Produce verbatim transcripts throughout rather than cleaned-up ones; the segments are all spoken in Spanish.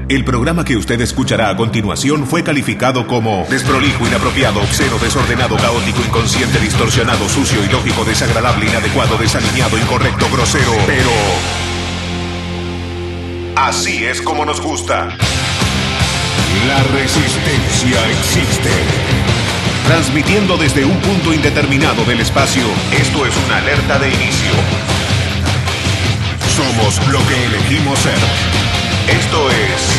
El programa que usted escuchará a continuación fue calificado como desprolijo, inapropiado, obsceno, desordenado, caótico, inconsciente, distorsionado, sucio, ilógico, desagradable, inadecuado, desalineado, incorrecto, grosero. Pero así es como nos gusta. La resistencia existe. Transmitiendo desde un punto indeterminado del espacio, esto es una alerta de inicio. Somos lo que elegimos ser. Esto es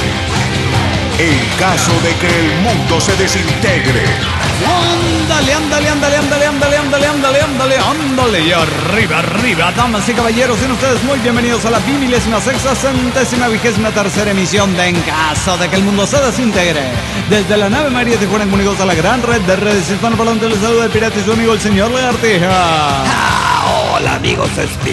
el caso de que el mundo se desintegre. Ándale, ándale, ándale, ándale, ándale, ándale, ándale, ándale, ándale. Y arriba, arriba, damas y caballeros, sean ustedes muy bienvenidos a la bimilésima sexta, centésima, vigésima tercera emisión de En Caso de que el mundo se desintegre. Desde la nave María Tijuana, comunicados a la gran red de redes hispanoparlantes, les saluda el pirata y su amigo el señor Lagartija. Ah, hola amigos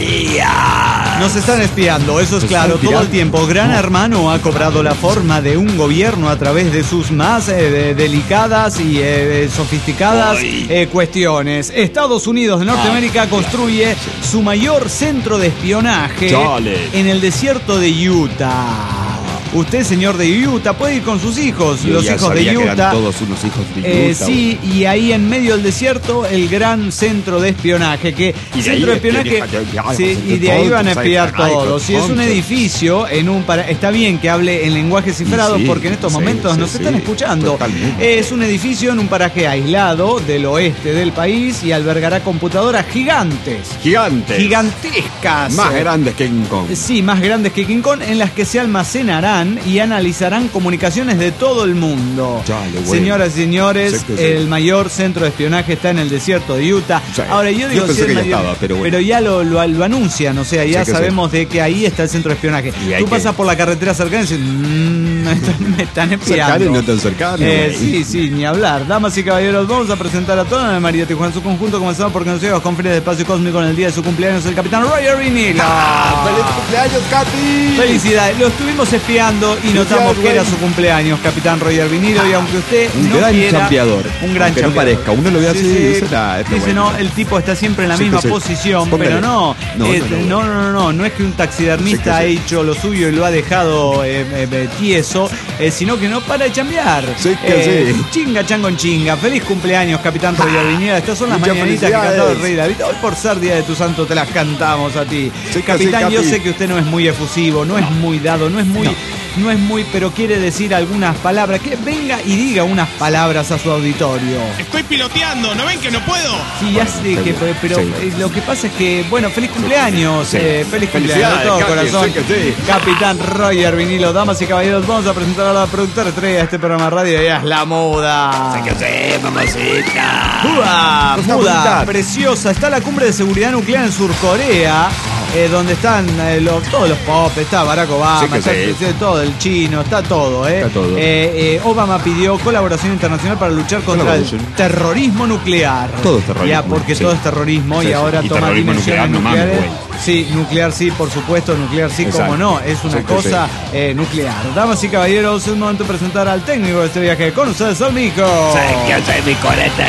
espías. Nos están espiando, eso es claro, todo el tiempo. Gran Hermano ha cobrado la forma de un gobierno a través de sus más eh, de, delicadas y eh, sofisticadas eh, cuestiones. Estados Unidos de Norteamérica construye su mayor centro de espionaje Chale. en el desierto de Utah. Usted, señor de Utah, puede ir con sus hijos, Yo los ya hijos sabía de que Utah. eran todos unos hijos de Utah. Eh, sí, y ahí en medio del desierto, el gran centro de espionaje. Que Y de centro de ahí espionaje. espionaje, Sí, y de ahí van a espiar todos. Si es un edificio, en un para, está bien que hable en lenguaje cifrado, Sí, porque en estos sí, momentos sí, nos sí, están escuchando. totalmente. Es un edificio en un paraje aislado del oeste del país y albergará computadoras gigantes. Gigantes. Gigantescas. Más grandes que King Kong. Sí, más grandes que King Kong, en las que se almacenarán y analizarán comunicaciones de todo el mundo. Chale, bueno. Señoras y señores, Sé que sí. el mayor centro de espionaje está en el desierto de Utah. Sí. Ahora, yo digo Yo pensé si que el ya mayor- estaba, pero bueno. ya lo, lo, lo anuncian, o sea, ya Sí que sabemos de que ahí está el centro de espionaje. Y hay Tú que- pasas por la carretera cercana y dices, mmm, me están, me están espiando. Cercano y no tan cercano, Eh, güey. sí, sí, ni hablar. Damas y caballeros, vamos a presentar a toda la María Tijuana en su conjunto. Comenzamos por conocidos con Feria de Espacio Cósmico en el día de su cumpleaños, el capitán Roger Vinilo. ¡Ah! ¡Feliz cumpleaños, Katy! Felicidades, lo estuvimos espiando y notamos que era su cumpleaños, capitán Roger Vinilo, y aunque usted Un no gran quiera, chambeador. un gran Aunque no chambeador. parezca, uno lo ve así y dice, "Nah, esto dice, bueno". no, el tipo está siempre en la Sí, misma que sí. posición, Póngale. pero no, No, eh, no, no, no. no, no, no, no es que un taxidermista Sí que ha sí. hecho lo suyo y lo ha dejado eh, eh, eh, tieso, eh, sino que no para de chambear. Sí que Eh, sí. Chinga, chango en chinga. Feliz cumpleaños, capitán Roger Vinilo. Estas son las Muchas mañanitas que felicidades. cantaba el Rey David. Hoy por ser día de tu santo te las cantamos a ti. Sí que Capitán, sí, yo Capi. sé que usted no es muy efusivo, no es muy dado, no es muy... No es muy, pero quiere decir algunas palabras. Que venga y diga unas palabras a su auditorio. Estoy piloteando, ¿no ven que no puedo? Sí, ya sé que, pero Sí. eh, lo que pasa es que, bueno, feliz cumpleaños, Sí. eh, feliz cumpleaños de todo Felicidades, corazón. Capi, sí que sí. Capitán Roger Vinilo, damas y caballeros, vamos a presentar a la productora estrella de este programa de radio, ella es la muda. ¿Qué sé, mamacita? Muda, Cosa muda, bonita. preciosa. Está la cumbre de seguridad nuclear en Surcorea, eh, donde están eh, los, todos los pop, está Barack Obama, Sí que está sí. el presidente, todo el chino, está todo, ¿eh? Está todo. Eh, eh, Obama pidió colaboración internacional para luchar contra el Collaboration. terrorismo nuclear. Todo es terrorismo, Ya, porque sí. todo es terrorismo Sí, y sí. ahora Y toma terrorismo dimensiones nuclear, no mames, nucleares. Sí, nuclear sí, por supuesto, nuclear sí, Exacto. como no, es una Sí que cosa eh, nuclear. Damas y caballeros, es un momento de presentar al técnico de este viaje. Con ustedes, el Mico. ¿Qué sé, mi corete?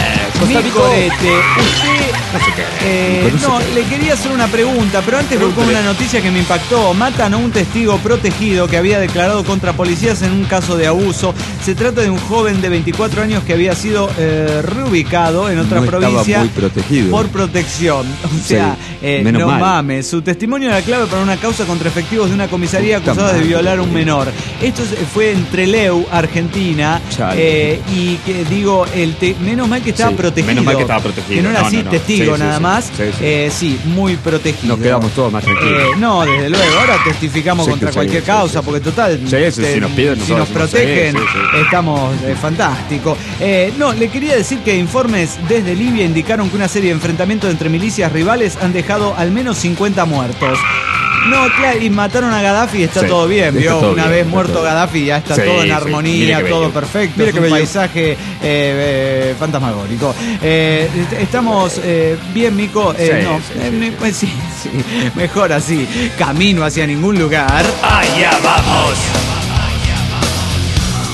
Mi Costa Rica. corete, usted... No sé qué. Eh, No sé no, qué. le quería hacer una pregunta, pero antes voy con Pregúntele. una noticia que me impactó. Matan a un testigo protegido que había declarado contra policías en un caso de abuso. Se trata de un joven de veinticuatro años que había sido eh, reubicado en otra No estaba provincia muy protegido. por protección. O Sí, sea, eh, menos no mal. mames. Su testimonio era clave para una causa contra efectivos de una comisaría Puta acusados de madre. violar a un menor. Esto es- fue en Trelew, Argentina. Chale. eh, y que digo, el te- menos mal que estaba Sí, protegido. menos mal que estaba protegido. Que no era No, así, no, no. testigo Sí, sí, nada sí. más. Sí, sí. Eh, sí, muy protegido. Nos quedamos todos más tranquilos. Eh, no, desde luego, ahora testificamos Sí, contra que sí, cualquier sí, causa, sí. porque total, Sí, sí, si nos piden, si nos nosotros, protegen, sí, sí, sí. estamos eh, fantástico. Eh, no, le quería decir que informes desde Libia indicaron que una serie de enfrentamientos entre milicias rivales han dejado al menos cincuenta muertos. No, claro, y mataron a Gaddafi y está Sí, todo bien, está ¿vio? todo Una bien, vez está muerto todo bien. Gaddafi ya está Sí, todo en sí, armonía, mire qué todo bello. perfecto, Mire es qué un bello. paisaje eh, eh, fantasmagórico. Eh, est- estamos eh, bien, Mico. Eh, Sí, no, sí, eh, sí, me- sí. pues sí, sí, mejor así. Camino hacia ningún lugar. ¡Allá vamos!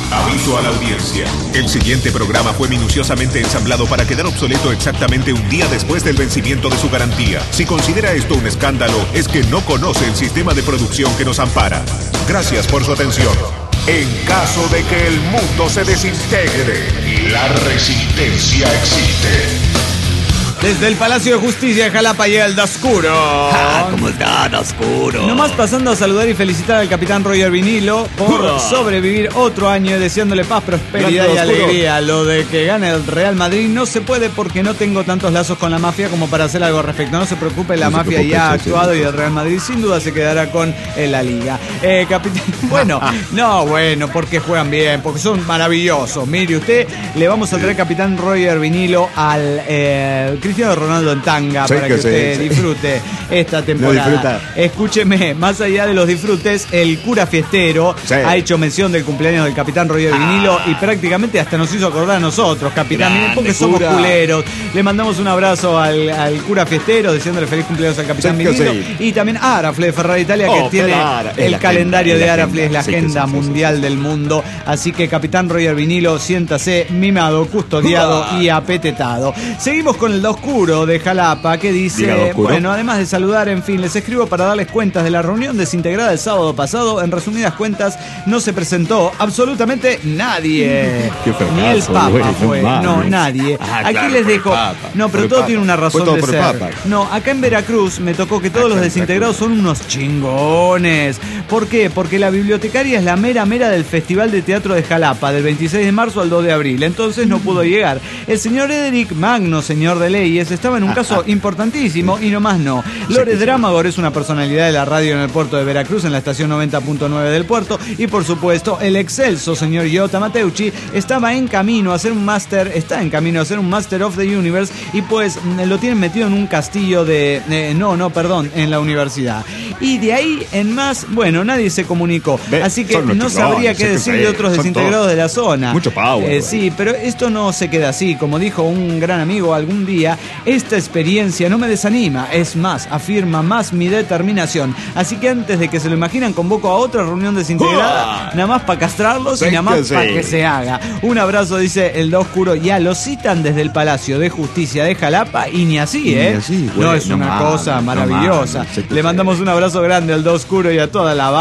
Aviso a la audiencia. El siguiente programa fue minuciosamente ensamblado para quedar obsoleto exactamente un día después del vencimiento de su garantía. Si considera esto un escándalo, es que no conoce el sistema de producción que nos ampara. Gracias por su atención. En caso de que el mundo se desintegre, la resistencia existe. Desde el Palacio de Justicia de Jalapa llega el Dascuro. Ah, ¿cómo está, Dascuro? Nomás pasando a saludar y felicitar al capitán Roger Vinilo por Hurra. sobrevivir otro año y deseándole paz, prosperidad Grande y Dascuro. alegría. Lo de que gane el Real Madrid no se puede porque no tengo tantos lazos con la mafia como para hacer algo al respecto. No se preocupe, la No se mafia preocupe, ya ha sí, sí, actuado sí. y el Real Madrid sin duda se quedará con eh, la liga. Eh, capitán, bueno, no, bueno, porque juegan bien, porque son maravillosos. Mire usted, le vamos a traer capitán Roger Vinilo al eh, Cristiano Ronaldo en tanga Sí para que que sí, usted sí. disfrute esta temporada. disfruta. Escúcheme, más allá de los disfrutes, el cura fiestero Sí. ha hecho mención del cumpleaños del capitán Roger Vinilo y prácticamente hasta nos hizo acordar a nosotros, capitán, miren, porque Grande somos cura. culeros. Le mandamos un abrazo al, al cura fiestero, deseándole feliz cumpleaños al capitán Sí que Vinilo. sí. Y también a Arafle de Ferrari Italia, que Oh, tiene pero Ara- es el la calendario agenda, de es la Arafle, es la agenda. Sí que agenda sí, sí, sí, mundial sí. del mundo. Así que capitán Roger Vinilo, siéntase mimado, custodiado Uah. y apetetado. Seguimos con el da oscuro de Jalapa, que dice, Diga, da oscuro. bueno, además de saludar, en fin, les escribo para darles cuentas de la reunión desintegrada el sábado pasado. En resumidas cuentas, no se presentó absolutamente nadie. Qué fracaso, Ni el Papa güey, no fue, mames. no, nadie. Ah, Aquí claro, les por el dejo. Papa. No, Por pero el todo Papa. tiene una Fue razón todo de por el ser. Papa. No, acá en Veracruz me tocó que todos Acá los en desintegrados son unos chingones. ¿Por qué? Porque la bibliotecaria es la mera mera del Festival de Teatro de Jalapa, del veintiséis de marzo al dos de abril. Entonces no pudo llegar. El señor Ederic Magno, señor de leyes, estaba en un caso importantísimo y nomás no. Lore Dramagor es una personalidad de la radio en el puerto de Veracruz, en la estación noventa punto nueve del puerto. Y por supuesto, el excelso señor Iota Mateucci estaba en camino a hacer un máster, está en camino a hacer un Master of the Universe y pues mm, lo tienen metido en un castillo de... eh, no, no, perdón, en la universidad. Y de ahí en más, bueno, nadie se comunicó. Ve, Así que son los no chingones, sabría sí qué que decir sí, de otros son desintegrados todos- de la zona. Mucho power, Eh, güey. sí, pero esto no se queda así. Como dijo un gran amigo algún día, esta experiencia no me desanima, es más, afirma más mi determinación. Así que antes de que se lo imaginan, convoco a otra reunión desintegrada, ¡Uah! nada más para castrarlos Sí y nada más que sí. para que se haga. Un abrazo, dice el da oscuro. Ya lo citan desde el Palacio de Justicia de Jalapa y ni así, Ni ¿eh? así, no güey, es no una mames, cosa no maravillosa. mames, sí que Le sí. mandamos un abrazo grande al da oscuro y a toda la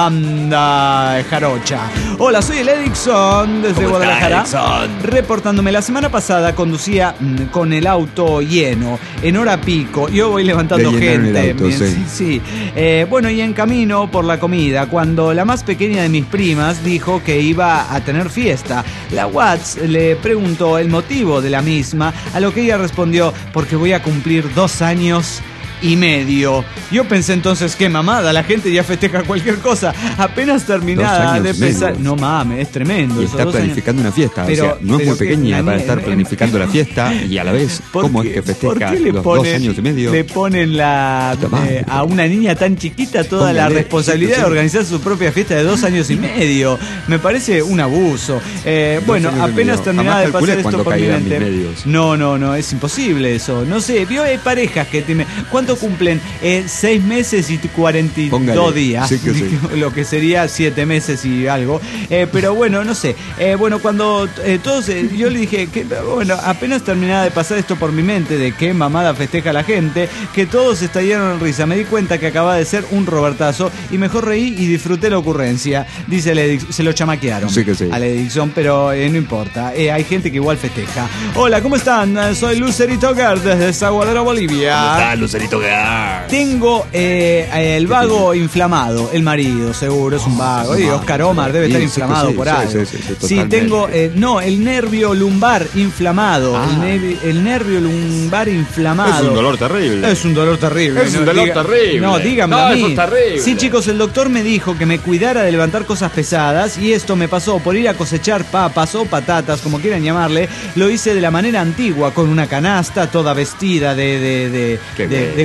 banda jarocha. Hola, soy el Edixon desde ¿Cómo está, Guadalajara. Edixon? Reportándome, la semana pasada conducía mm, con el auto lleno, en hora pico. Yo voy levantando Le llenaron el gente. auto, Bien, sí. sí, sí. Eh, bueno, y en camino por la comida, cuando la más pequeña de mis primas dijo que iba a tener fiesta. La Watts le preguntó el motivo de la misma, a lo que ella respondió, porque voy a cumplir dos años y medio. Yo pensé entonces, qué mamada, la gente ya festeja cualquier cosa. Apenas terminada Dos años de y medio. pesar. No mames, es tremendo. Y esos está dos años. planificando una fiesta. Pero- o sea, no es pero muy que pequeña la para niña- estar planificando la fiesta y a la vez, ¿Por ¿cómo qué- es que por festeja qué le los ponen- dos años y medio? Le ponen la, Puta madre. eh, a una niña tan chiquita toda la Póngale, responsabilidad sí, de sí. organizar su propia fiesta de dos años y medio. Me parece un abuso. Eh, Dos bueno, años y apenas medio. terminada Jamás de calculé pasar esto cuándo por mi caían mis mente. medios. No, no, no, es imposible eso. No sé, vio, hay parejas que tienen. ¿Cuánto cumplen? Eh, seis meses y cuarenta y dos Póngale, días. sí que sí. Lo que sería siete meses y algo. Eh, pero bueno, no sé. Eh, bueno, cuando eh, todos, eh, yo le dije que, bueno, apenas terminaba de pasar esto por mi mente, de qué mamada festeja la gente, que todos estallaron en risa. Me di cuenta que acababa de ser un Robertazo y mejor reí y disfruté la ocurrencia. Dice el Edix, se lo chamaquearon Sí que sí. al Edixon, pero eh, no importa. Eh, hay gente que igual festeja. Hola, ¿cómo están? Eh, Soy Lucerito Gar desde Zaguadero, Bolivia. Lucerito Gar? Tengo eh, el vago inflamado, el marido, seguro, es un vago. Y Oscar Omar debe Sí, estar sí, inflamado sí, por sí, algo. sí, sí, sí, Sí, totalmente. tengo, eh, no, el nervio lumbar inflamado. Ah. El, nervi- el nervio lumbar inflamado. Es un dolor terrible. Es un dolor terrible. Es un dolor terrible. No, dígame No, a mí. eso es terrible. Sí, chicos, el doctor me dijo que me cuidara de levantar cosas pesadas y esto me pasó por ir a cosechar papas o patatas, como quieran llamarle. Lo hice de la manera antigua, con una canasta toda vestida de, de, de, Qué de- bello. de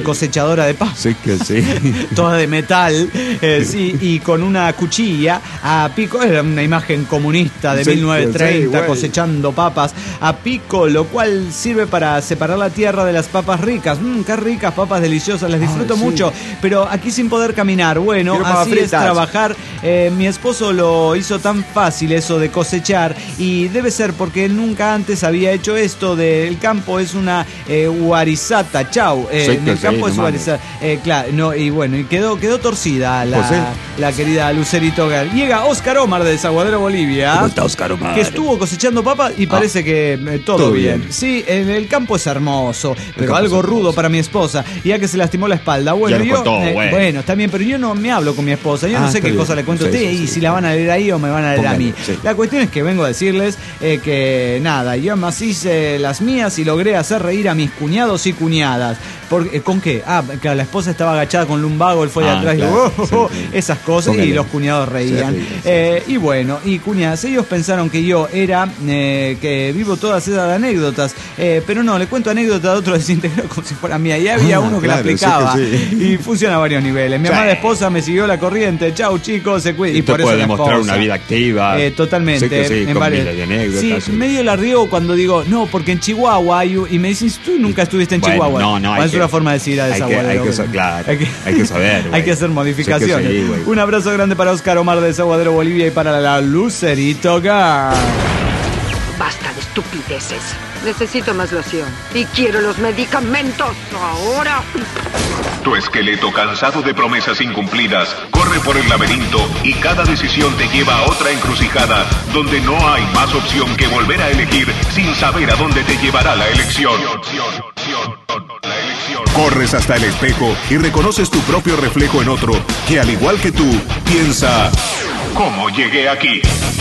cosechadora de papas. Sí que sí. Toda de metal, eh, sí, y con una cuchilla a pico, era una imagen comunista de Sí, mil novecientos treinta, sí, güey. cosechando papas a pico, lo cual sirve para separar la tierra de las papas ricas. Mmm, qué ricas papas deliciosas, las disfruto Ay, sí. mucho, pero aquí sin poder caminar. Bueno, Quiero papas así es fritas. trabajar. Eh, mi esposo lo hizo tan fácil eso de cosechar, y debe ser porque él nunca antes había hecho esto del campo. Es una eh, guarizata, chau. Eh, Sí, en que el sí, campo no es mames. guarizata. Eh, claro, no, y bueno, y quedó, quedó torcida la, José. la querida Lucerito Gal. Llega Oscar Omar de Desaguadero, Bolivia. ¿Cómo está Oscar Omar? Que estuvo cosechando papas y parece que eh, todo, todo bien. bien. Sí, en el campo es hermoso, pero campo algo es hermoso. rudo para mi esposa, ya que se lastimó la espalda. Bueno, Ya lo yo, contó, eh, güey. bueno, está bien, pero yo no me hablo con mi esposa. Yo Ah, no sé está qué bien. cosa le cuento Sí, a usted sí, y sí, si la van a leer ahí o me van a leer a Póngale, mí. sí. La cuestión es que vengo a decirles eh, que nada, yo más hice las mías y logré hacer reír a mis cuñados y cuñadas. Porque, ¿con qué? Ah, que la esposa estaba agachada con lumbago, él fue de Ah, atrás y claro, oh, oh, oh, sí, sí. esas cosas, Póngale. y los cuñados reían. Se ríen, sí. Eh, y bueno, y cuñadas, ellos pensaron que yo era, eh, que vivo todas esas anécdotas, eh, pero no, le cuento anécdotas de otro desintegrado como si fuera mía. Y había Ah, uno que claro, la aplicaba, sí que sí. y funciona a varios niveles. Mi Sí. amada esposa me siguió la corriente, chau chicos, se cuida. Y te puede la demostrar esposa. una vida activa. Eh, totalmente. Sí que sí, en con varios- miles de anécdotas, Sí, sí. medio la riego cuando digo, no, porque en Chihuahua hay un- y me dicen, tú nunca estuviste en Bueno, Chihuahua. no, no, ¿Cuál hay es que- una forma de decir a hay que- Desaguadero? hay que sa- claro, hay que saber, Hay güey. que hacer modificaciones. Sí que sí, güey. Un abrazo grande para Oscar Omar de Desaguadero, Bolivia, y para la Lucerito Girl. Basta de estupideces. Necesito más loción. Y quiero los medicamentos ahora. Tu esqueleto, cansado de promesas incumplidas, corre por el laberinto y cada decisión te lleva a otra encrucijada donde no hay más opción que volver a elegir sin saber a dónde te llevará la elección. Corres hasta el espejo y reconoces tu propio reflejo en otro que, al igual que tú, piensa: ¿cómo llegué aquí?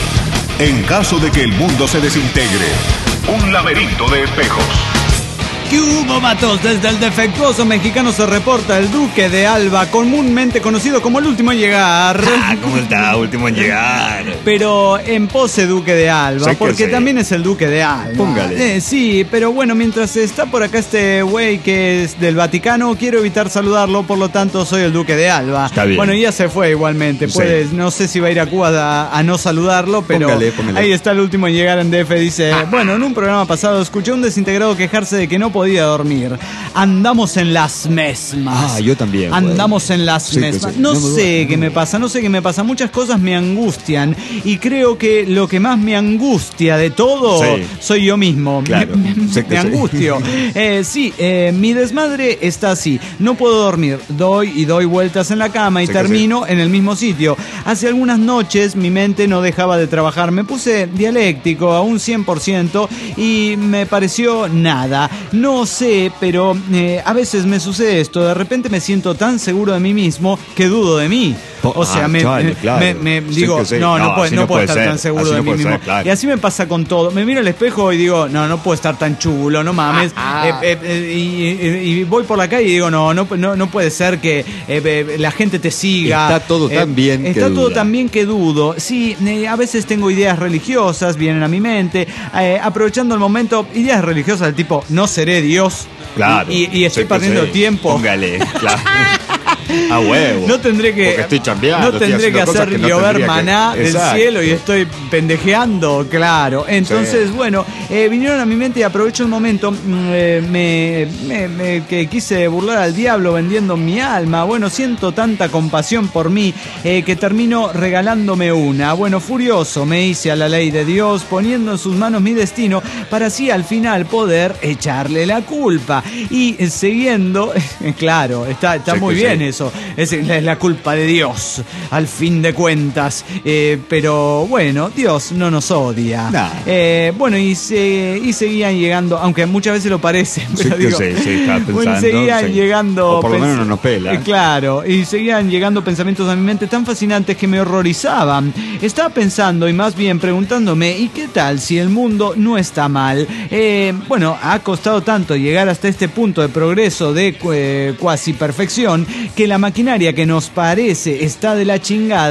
En caso de que el mundo se desintegre, un laberinto de espejos. ¿Qué hubo, matos? Desde el defectuoso mexicano se reporta el Duque de Alba, comúnmente conocido como el último en llegar. Ah, ¿cómo está? Último en llegar. Pero en pose Duque de Alba, Sí que porque sí. también es el Duque de Alba. Póngale. Eh, sí, pero bueno, mientras está por acá este güey que es del Vaticano, quiero evitar saludarlo, por lo tanto soy el Duque de Alba. Está bien. Bueno, ya se fue igualmente. Sí. Puede, no sé si va a ir a Cuba a, a no saludarlo, pero Póngale, póngale. ahí está el último en llegar en D F. Dice, bueno, en un programa pasado escuché a un desintegrado quejarse de que no podía dormir. Andamos en las mismas. Ah, yo también, güey. Andamos en las Sí que mismas. sí. No No me sé duele. qué me pasa, no sé qué me pasa. Muchas cosas me angustian y creo que lo que más me angustia de todo Sí. soy yo mismo. Claro, Me, me- sé que me sí. angustio. Eh, sí, eh, mi desmadre está así. No puedo dormir. Doy y doy vueltas en la cama y Sé que termino en el mismo sitio. Hace algunas noches mi mente no dejaba de trabajar. Me puse dialéctico a un cien por ciento y me pareció nada. No sé, pero eh, a veces me sucede esto. De repente me siento tan seguro de mí mismo que dudo de mí. O sea, Ah, me, chale, me- claro. me- me Sí digo, que sí. no, no, No, puedo, así no no puedo puede estar ser. tan seguro Así de no mí puede mismo. ser, claro. Y así me pasa con todo. Me miro al espejo y digo, no, no puedo estar tan chulo, no mames. Ah, Eh, eh, eh, y, y- y voy por la calle y digo, no, no, no, no puede ser que eh, eh, la gente te siga. Está todo tan bien que Está todo duda. tan bien que dudo. Sí, eh, a veces tengo ideas religiosas, vienen a mi mente. eh, aprovechando el momento, ideas religiosas del tipo, no seré Dios. Claro. Y, y estoy Sé que perdiendo sí. tiempo. Póngale, claro. A huevo. No tendré que, Porque estoy chambeando, no estoy tendré que haciendo cosas hacer que no llover tendría que- maná del Exacto. cielo y estoy pendejeando, claro. Entonces, Sí. bueno, eh, vinieron a mi mente y aprovecho el momento mm, eh, me, me- me- que quise burlar al diablo vendiendo mi alma. Bueno, siento tanta compasión por mí eh, que termino regalándome una. Bueno, furioso me hice a la ley de Dios, poniendo en sus manos mi destino para así al final poder echarle la culpa. Y eh, siguiendo, claro, está, está Sí muy que bien sí. eso. Es, es la culpa de Dios, al fin de cuentas. Eh, pero bueno, Dios no nos odia. Nah. Eh, bueno, y, se, y seguían llegando, aunque muchas veces lo parece. Sí Pero que digo, sí, sí, estaba bueno, pensando, seguían sí. llegando. O por lo pens- menos no nos pela. Eh, claro, y seguían llegando pensamientos a mi mente tan fascinantes que me horrorizaban. Estaba pensando y más bien preguntándome, ¿y qué tal si el mundo no está mal? Eh, bueno, ha costado tanto llegar hasta este punto de progreso de eh, cuasi perfección que la maquinaria que nos parece está de la chingada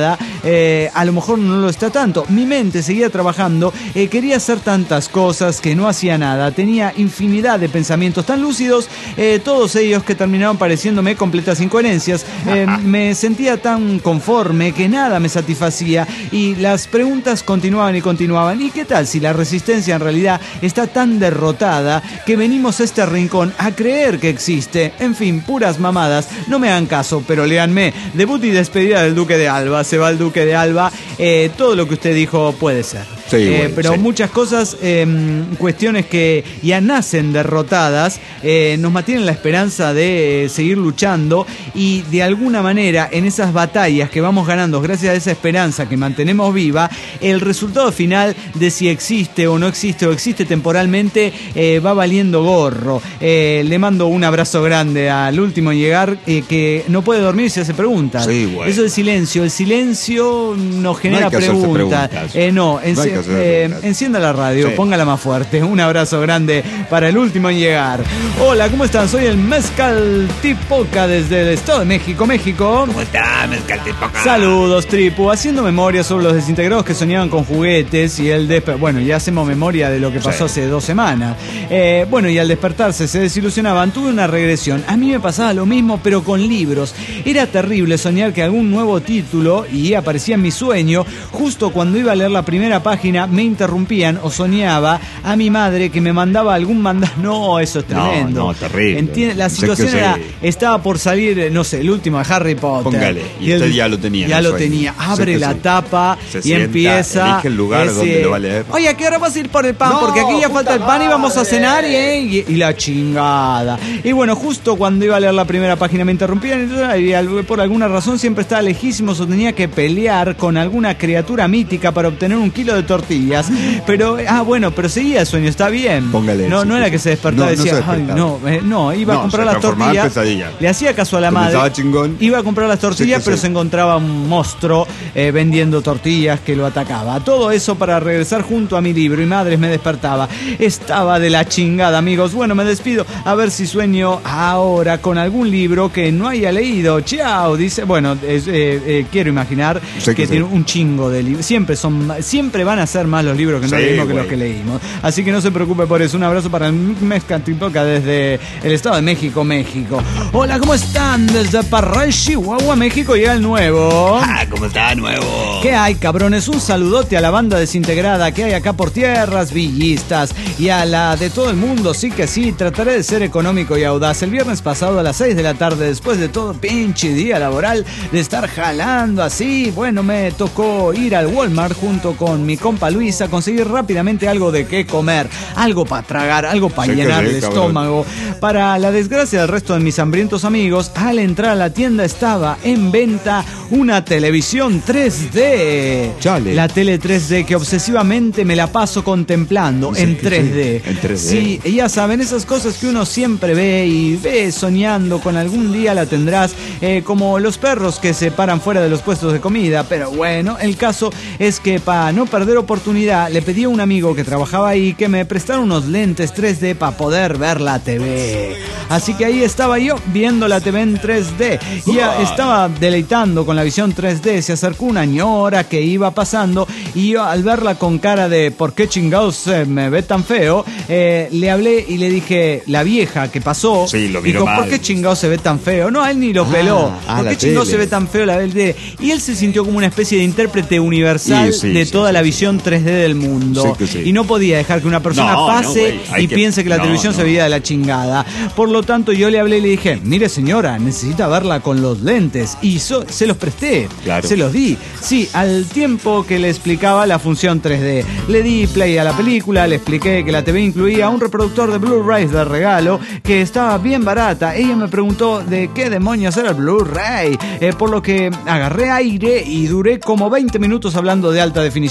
eh, a lo mejor no lo está tanto. Mi mente seguía trabajando, eh, quería hacer tantas cosas que no hacía nada. Tenía infinidad de pensamientos tan lúcidos, eh, todos ellos que terminaron pareciéndome completas incoherencias. Eh, me sentía tan conforme que nada me satisfacía y las preguntas continuaban y continuaban. ¿Y qué tal si la resistencia en realidad está tan derrotada que venimos a este rincón a creer que existe? En fin, puras mamadas. No me hagan caso, pero léanme. Debut y despedida del Duque de Alba. Se va el Duque de Alba. Eh, todo lo que usted dijo puede ser. Sí, eh, bueno, pero sí. muchas cosas, eh, cuestiones que ya nacen derrotadas, eh, nos mantienen la esperanza de eh, seguir luchando y de alguna manera en esas batallas que vamos ganando gracias a esa esperanza que mantenemos viva, el resultado final de si existe o no existe o existe temporalmente eh, va valiendo gorro. Eh, le mando un abrazo grande al último en llegar, eh, que no puede dormir y se hace preguntas. Sí, bueno. Eso del silencio, el silencio nos genera No hay que hacerse preguntas. preguntas. Eh, no, en No hay que hacerse Eh, preguntas. encienda la radio, Sí. póngala más fuerte. Un abrazo grande para el último en llegar. Hola, ¿cómo están? Soy el Mezcal Tipoca desde el Estado de México, México. ¿Cómo está, Mezcal Tipoca? Saludos, Tripu. Haciendo memoria sobre los desintegrados que soñaban con juguetes y el despertar. Bueno, ya hacemos memoria de lo que pasó Sí. hace dos semanas. Eh, bueno, y al despertarse se desilusionaban. Tuve una regresión. A mí me pasaba lo mismo, pero con libros. Era terrible soñar que algún nuevo título, y aparecía en mi sueño, justo cuando iba a leer la primera página, me interrumpían o soñaba a mi madre que me mandaba algún mandato. No, eso es No, tremendo. no, terrible. Entiende, la Sé situación que era, sí. estaba por salir, no sé, el último de Harry Potter. Póngale, y él- usted ya lo tenía en Ya el lo sueño. tenía. Sé Abre que la sí. tapa Se y sienta, empieza. elige el lugar donde lo va a leer. Oye, ¿a qué hora vas a ir por el pan? No, Porque aquí ya falta el puta pan y vamos a madre. cenar y, ¿eh? y, y la chingada. Y bueno, justo cuando iba a leer la primera página me interrumpían. Entonces, y al- por alguna razón siempre estaba lejísimos o tenía que pelear con alguna criatura mítica para obtener un kilo de tortillas. Pero, ah, bueno, pero seguía el sueño, está bien. Póngale, No, sí, no sí, era sí. que se despertaba No, y no decía, se ay, despertaba. no, eh, no, iba a No, comprar se las transformaba en tortillas. pesadilla. Le hacía caso a la madre. Comenzaba chingón. Iba a comprar las tortillas, Sí que pero sí. se encontraba un monstruo eh, vendiendo tortillas que lo atacaba. Todo eso para regresar junto a mi libro y madres me despertaba. Estaba de la chingada, amigos. Bueno, me despido. A ver si sueño ahora con algún libro que no haya leído. Chao, dice. Bueno, es, eh, eh, quiero imaginar Sé que que tiene sí. un chingo de libros. Siempre son, ma- siempre van a ser más los libros que no Sí, leímos que güey. los que leímos. Así que no se preocupe por eso. Un abrazo para el Mezcal Tipoca desde el Estado de México, México. Hola, ¿cómo están? Desde Parral, Chihuahua, México llega el nuevo. Ah, ¿cómo está, nuevo? ¿Qué hay, cabrones? Un saludote a la banda desintegrada que hay acá por tierras villistas y a la de todo el mundo. Sí que sí, trataré de ser económico y audaz. El viernes pasado a las seis de la tarde, después de todo pinche día laboral de estar jalando así, bueno, me tocó ir al Walmart junto con mi compa Luis a conseguir rápidamente algo de qué comer, algo para tragar, algo para Sí que llenar sí, el cabrón. estómago. Para la desgracia del resto de mis hambrientos amigos, al entrar a la tienda estaba en venta una televisión tres D. Chale. La tele tres D que obsesivamente me la paso contemplando Sí, en sí, tres D. en tres D. Sí, y ya saben, esas cosas que uno siempre ve y ve soñando con algún día la tendrás, eh, como los perros que se paran fuera de los puestos de comida. Pero bueno, el caso es que para no perder oportunidad le pedí a un amigo que trabajaba ahí que me prestara unos lentes tres D para poder ver la T V. Así que ahí estaba yo viendo la T V en tres D y ya estaba deleitando con la visión tres D. Se acercó una ñora que iba pasando y yo, al verla con cara de ¿por qué chingados se me ve tan feo? Eh, le hablé y le dije, la vieja que pasó, Sí, lo miró dijo, mal. ¿por qué chingados se ve tan feo? No, a él ni lo Ah, peló. ah, ¿Por la qué chingados tele. se ve tan feo la tele? Y él se sintió como una especie de intérprete universal Sí, sí, de sí, toda sí, la sí. visión tres D del mundo. Sí que sí. Y no podía dejar que una persona No, no, pase güey, hay y que- piense que la no, televisión no. se veía de la chingada. Por lo tanto, yo le hablé y le dije, mire señora, necesita verla con los lentes. Y so- se los presté, Claro. se los di. Sí, al tiempo que le explicaba la función tres D. Le di play a la película, le expliqué que la T V incluía un reproductor de Blu-rays de regalo que estaba bien barata. Ella me preguntó de qué demonios era el Blu-ray, eh, por lo que agarré aire y duré como veinte minutos hablando de alta definición, de Sí, Blu-ray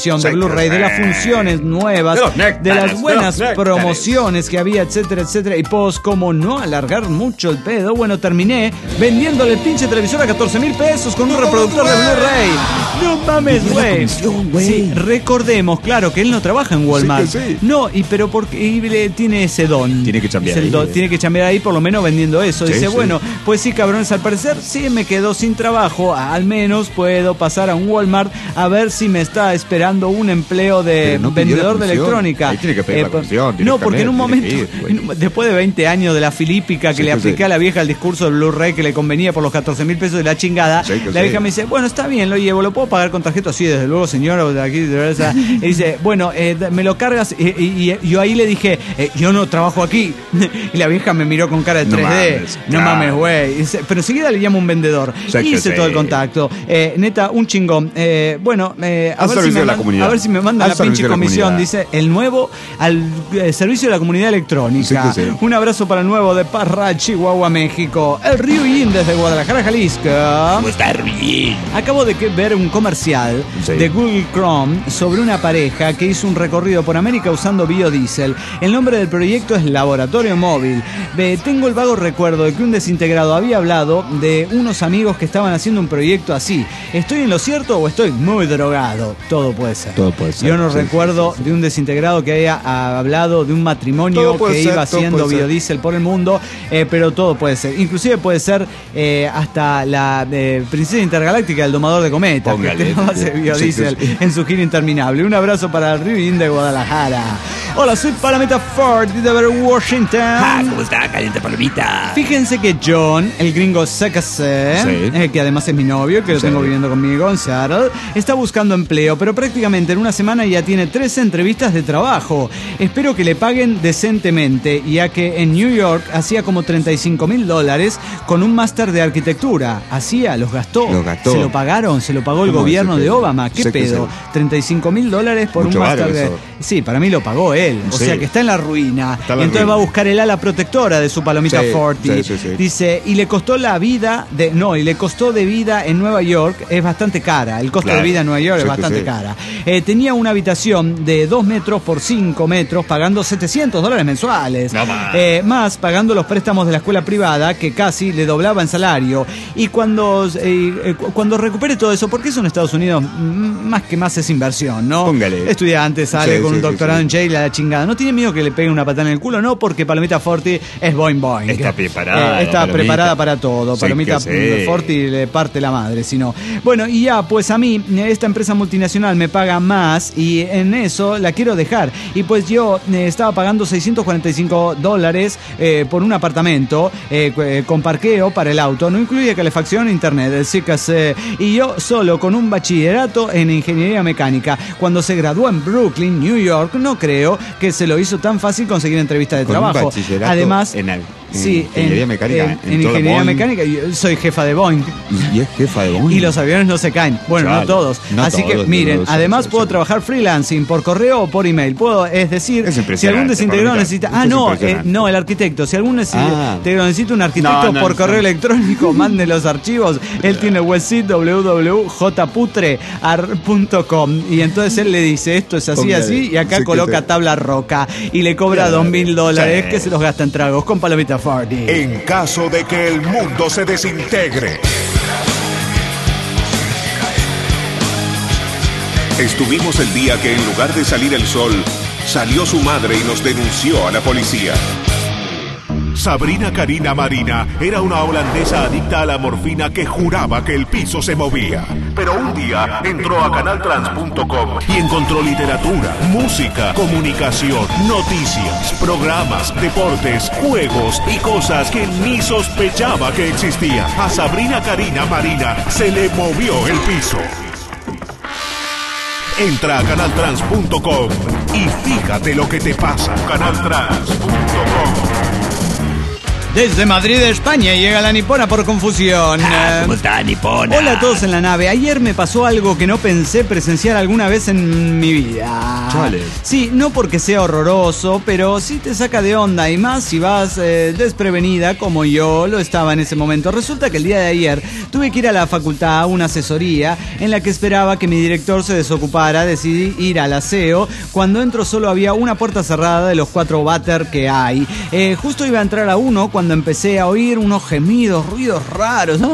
Blu-ray, de las funciones nuevas, de, de las buenas de promociones que había, etcétera, etcétera. Y pues, como no alargar mucho el pedo, bueno, terminé vendiéndole el pinche televisor a catorce mil pesos con un reproductor de Blu-ray. No mames, güey. Sí, recordemos, claro, que él no trabaja en Walmart. Sí, sí. No, y pero porque y le, tiene ese don. Tiene que chambear ahí. Don, tiene que chambear ahí por lo menos vendiendo eso. Sí, Dice, sí. bueno, pues sí, cabrones, al parecer sí me quedo sin trabajo. Al menos puedo pasar a un Walmart a ver si me está esperando un empleo de no vendedor de electrónica. Ahí tiene que pedir Eh, la comisión, no, porque en un momento, ir, después de veinte años de la filípica que sí, le que apliqué sí. a la vieja el discurso del Blu-ray que le convenía por los catorce mil pesos de la chingada, Sí, que la vieja sí. me dice, bueno, está bien, lo llevo, ¿lo puedo pagar con tarjeta? Sí, desde luego, señor. De aquí, de verdad. Y dice, bueno, eh, me lo cargas. Y, y- y yo ahí le dije, eh, yo no trabajo aquí. Y la vieja me miró con cara de No tres D. mames, no claro. mames, güey. Dice, pero enseguida le llamo a un vendedor. Sí, que Hice sí. todo el contacto. Eh, neta, un chingón. Eh, bueno, eh, a, Al ver si servicio me de la man- comunidad. a ver si me mandan Al la pinche servicio de la comisión. comunidad. Dice, el nuevo al eh, servicio de la comunidad electrónica. Sí, que sí. Un abrazo para el nuevo de Parra, Chihuahua, México. El Ryujin desde Guadalajara, Jalisco. Pues ¿Cómo está bien? Acabo de que- ver un comercial Sí. de Google Chrome sobre una pareja que hizo un recorrido por América usando biodiesel. El nombre del proyecto es Laboratorio Móvil. Ve, tengo el vago recuerdo de que un desintegrado había hablado de unos amigos que estaban haciendo un proyecto así. ¿Estoy en lo cierto o estoy muy drogado? Todo puede ser. Todo puede ser, Yo no sí, recuerdo sí, sí, sí. de un desintegrado que haya ah, hablado de un matrimonio Todo puede que ser, iba todo haciendo puede ser. biodiesel por el mundo, eh, pero todo puede ser. Inclusive puede ser eh, hasta la eh, princesa intergaláctica del domador de cometas, Póngale, que tiene base de sí, biodiesel sí, sí. en su gira interminable. Un abrazo para el Ryujin de Guadalajara. Hola, soy Palameta Ford de Better Washington. Ah, ¿cómo está? Caliente palomita. Fíjense que John, el gringo C K C, Sí. eh, que además es mi novio, que lo Sí. tengo viviendo conmigo en Seattle, está buscando empleo, pero prácticamente en una semana ya tiene tres entrevistas de trabajo. Espero que le paguen decentemente, ya que en New York hacía como treinta y cinco mil dólares con un máster de arquitectura. Hacía, los gastó. Los gastó. Se lo pagaron, se lo pagó el ¿Cómo gobierno dice de que- Obama. ¿Qué sé que pedo? se- treinta y cinco mil dólares por Mucho un máster varo de... eso. Sí, para mí lo pagó él. O Sí. sea que está en la ruina. Está en Y la entonces ruina. va a buscar el ala protectora de su palomita Sí, Forti. sí, sí, sí. Dice, y le costó la vida de. No, y le costó de vida en Nueva York, es bastante cara. El costo Claro. de vida en Nueva York Sí, es que bastante sí. cara. Eh, tenía una habitación de dos metros por cinco metros, pagando setecientos dólares mensuales. No más. Eh, más pagando los préstamos de la escuela privada, que casi le doblaba en salario. Y cuando, eh, eh, cu- cuando recupere todo eso, porque eso en Estados Unidos, mm, más que más es inversión, ¿no? Póngale. Estudiante sale Sí, con sí, un sí, doctorado sí. en Yale a la chingada. No tiene miedo que le pegue una patada en el culo, no, porque Palomita Forti es boing boing. Está preparada, Eh, está Palomita. preparada para todo. Sí, Palomita que sí. Forti le parte la madre, si no. Bueno, y ya, pues a mí, esta empresa multinacional me paga más y en eso la quiero dejar. Y pues yo eh, estaba pagando seiscientos cuarenta y cinco dólares eh, por un apartamento eh, cu- eh, con parqueo para el auto. No incluye calefacción e internet, así que se- y yo solo con un bachillerato en ingeniería mecánica. Cuando se graduó en Brooklyn, New York, no creo que se lo hizo tan fácil conseguir entrevista de Con un trabajo. bachillerato Además, en al- en sí, ingeniería mecánica, en, en en todo ingeniería Boeing. mecánica, yo soy jefa de Boeing. Y es jefa de Boeing. Y los aviones no se caen. Bueno, Claro, no todos. no Así que todos, miren, no, sí, además sí, puedo sí. trabajar freelancing por correo o por email. Puedo, es decir, Es si impresionante, algún desintegrado Palomita. necesita. Esto Ah, es no, eh, impresionante. no, el arquitecto. Si algún Ah. desintegrado necesita un arquitecto No, no, por no. correo electrónico, mande los archivos. Él tiene el website w w w punto j putre punto com. Y entonces él le dice: esto es así, Póngale. así. Y acá Sí, que coloca sí. tabla roca. Y le cobra Claro. dos mil dólares Sí. que se los gasta en tragos con Palomita Forti. En caso de que el mundo se desintegre. Estuvimos el día que en lugar de salir el sol, salió su madre y nos denunció a la policía. Sabrina Karina Marina era una holandesa adicta a la morfina que juraba que el piso se movía. Pero un día entró a canal trans punto com y encontró literatura, música, comunicación, noticias, programas, deportes, juegos y cosas que ni sospechaba que existían. A Sabrina Karina Marina se le movió el piso. Entra a canal trans punto com y fíjate lo que te pasa. canal trans punto com Desde Madrid, España, llega la nipona por confusión. Ah, ¿cómo está, nipona? Hola a todos en la nave. Ayer me pasó algo que no pensé presenciar alguna vez en mi vida. Chale. Sí, no porque sea horroroso, pero sí te saca de onda, y más si vas eh, desprevenida como yo lo estaba en ese momento. Resulta que el día de ayer tuve que ir a la facultad a una asesoría en la que esperaba que mi director se desocupara. Decidí ir al aseo. Cuando entro solo había una puerta cerrada de los cuatro váter que hay. Eh, justo iba a entrar a uno cuando empecé a oír unos gemidos, ruidos raros. No,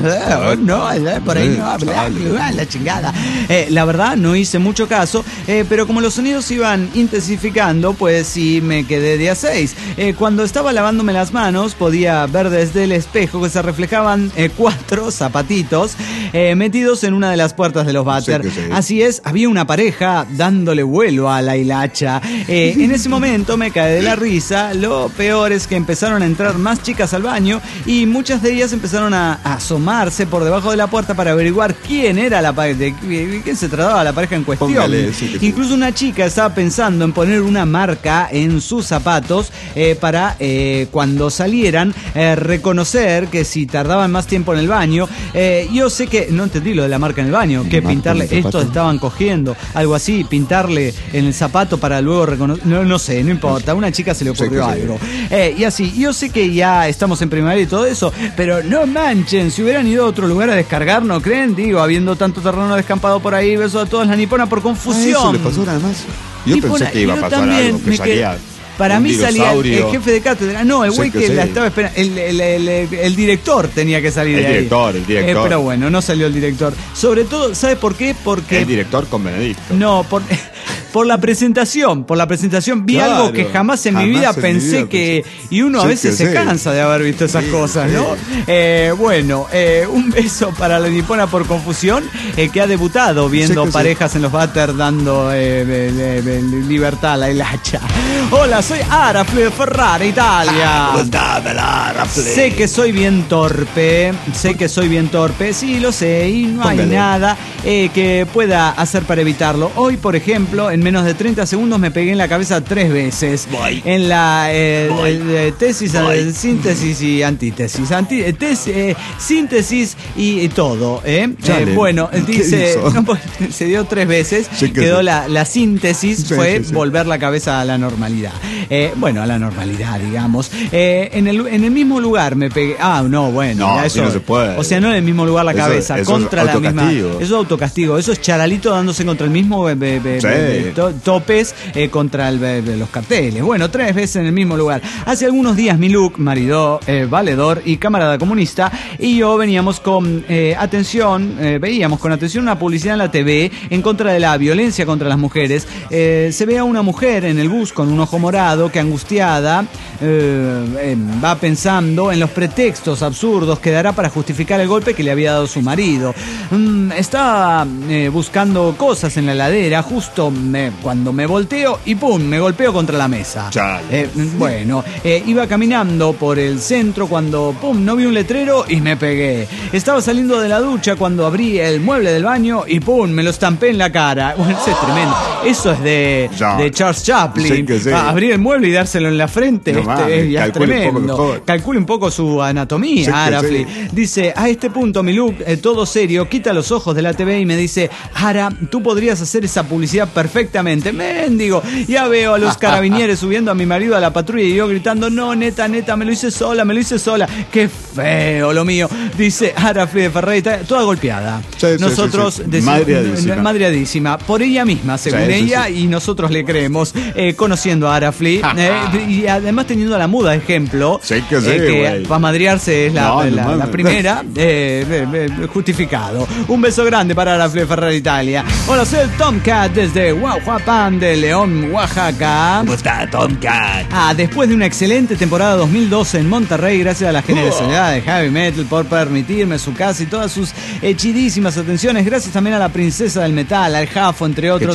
no, por ahí no, bla, bla, la chingada. Eh, la verdad no hice mucho caso, eh, pero como los sonidos iban intensificando, pues sí me quedé de a seis. Eh, cuando estaba lavándome las manos, podía ver desde el espejo que se reflejaban eh, cuatro zapatitos eh, metidos en una de las puertas de los váter. Sí, sí. Así es, había una pareja dándole vuelo a la hilacha. Eh, en ese momento me caí de la risa. Lo peor es que empezaron a entrar más chicas al baño y muchas de ellas empezaron a, a asomarse por debajo de la puerta para averiguar quién era la pareja, de quién se trataba la pareja en cuestión. Póngale, sí que sí. Incluso una chica estaba pensando en poner una marca en sus zapatos eh, para eh, cuando salieran eh, reconocer que si tardaban más tiempo en el baño. Eh, yo sé que no entendí lo de la marca en el baño, que Marca pintarle, en el zapato. estos estaban cogiendo algo así, pintarle en el zapato para luego reconocer, no, no sé, no importa, a una chica se le ocurrió Sí que sí. algo. Eh, y así, yo sé que ya estamos en primavera y todo eso, pero no manchen, si hubieran ido a otro lugar a descargar, ¿no creen? Digo, habiendo tanto terreno descampado por ahí, beso a todos, la nipona por Ah, confusión. eso le pasó nada más. Yo Nipona, pensé que iba a yo pasar también algo, que me salía quedé- Para un mí salía el, el dinosaurio. jefe de cátedra. No, el Sí güey que que sí. la estaba esperando. El, el, el, el- el director tenía que salir El de ahí. director, el director. Eh, pero bueno, no salió el director. Sobre todo, ¿sabe por qué? Porque... El director con Benedicto. No, por, por la presentación, por la presentación vi Claro, algo que jamás en mi jamás vida en mi pensé vida que... pensé. Y uno a Sí veces que se sí. cansa de haber visto esas Sí, cosas, sí. ¿no? Eh, bueno, eh, un beso para la nipona por confusión, eh, que ha debutado viendo Sí que sí. parejas en los váter dando eh, de- de- de libertad a la hilacha. Hola, soy Arafle de Ferrari, Italia. ¿Cómo está, Belara, Play? Sé que soy bien torpe, sé que soy bien torpe, sí lo sé, y no hay Póngale. nada eh, que pueda hacer para evitarlo. Hoy, por ejemplo, en menos de treinta segundos me pegué en la cabeza tres veces. Voy. En la eh, Voy. eh, tesis, Voy. eh, síntesis y antítesis. Anti- eh, tes- eh, síntesis y, y todo. ¿eh? Chale. Eh, bueno, ¿Qué dice, hizo? no, pues, se dio tres veces, Sí que quedó sí. la, la síntesis, Sí, fue sí, sí. volver la cabeza a la normalidad. Eh, bueno, a la normalidad, digamos. Eh, en, el, en el mismo lugar me pegué. Ah, no, bueno. No, ya así no se puede. O sea, no en el mismo lugar la Eso- cabeza, eso es contra la misma. autocastigo. Eso es autocastigo. Eso es Charalito dándose contra el mismo eh, be- be- Sí. be- to- topes eh, contra el, be- be- los carteles. Bueno, tres veces en el mismo lugar. Hace algunos días mi look, marido, eh, valedor y camarada comunista, y yo veníamos con eh, atención, eh, veíamos con atención una publicidad en la T V en contra de la violencia contra las mujeres. Eh, se ve a una mujer en el bus con un ojo morado que, angustiada, eh, eh, va pensando en los pretextos absurdos que dará para justificar el golpe que le había dado su marido. Mm, estaba eh, buscando cosas en la heladera justo me- cuando me volteo y ¡pum! Me golpeo contra la mesa. Chale. Eh, bueno, eh, iba caminando por el centro cuando ¡pum! No vi un letrero y me pegué. Estaba saliendo de la ducha cuando abrí el mueble del baño y ¡pum! Me lo estampé en la cara. Bueno, eso es tremendo. Eso es de, Ya. de Charles Chaplin. Sí que sí. Ah, abrir el mueble y dárselo en la frente. No este, mames, es, ya es calcule un poco tremendo. mejor. Calcule un poco su anatomía, Sí que Arafli. sí. Dice, a este punto mi look, eh, todo serio, quita los ojos de la T V y me dice, Ara, tú podrías hacer esa publicidad perfectamente. Mendigo, ya veo a los carabinieros subiendo a mi marido a la patrulla y yo gritando, no, neta, neta, me lo hice sola, me lo hice sola. Qué feo lo mío. Dice Arafli de Ferrari, toda golpeada. Sí, sí, nosotros sí, sí. decimos- Madreadísima. madreadísima. Por ella misma, según Sí, sí, ella, sí. y nosotros le creemos, eh, conociendo a Arafli, eh, y además teniendo a la muda de ejemplo, Sí que sí, eh, que güey. para madrearse es la, No, no la- mames. la primera, eh, eh, eh, justificado. Un beso grande para Arafli de Ferrari Italia. Hola, soy el Tomcat desde Huajuapan de León, Oaxaca. ¿Cómo está, Tomcat? Ah, después de una excelente temporada dos mil doce en Monterrey, gracias a la generosidad de Heavy Metal por permitirme su casa y todas sus eh, chidísimas atenciones, gracias también a la princesa del metal, al Jafo, entre otros. chido,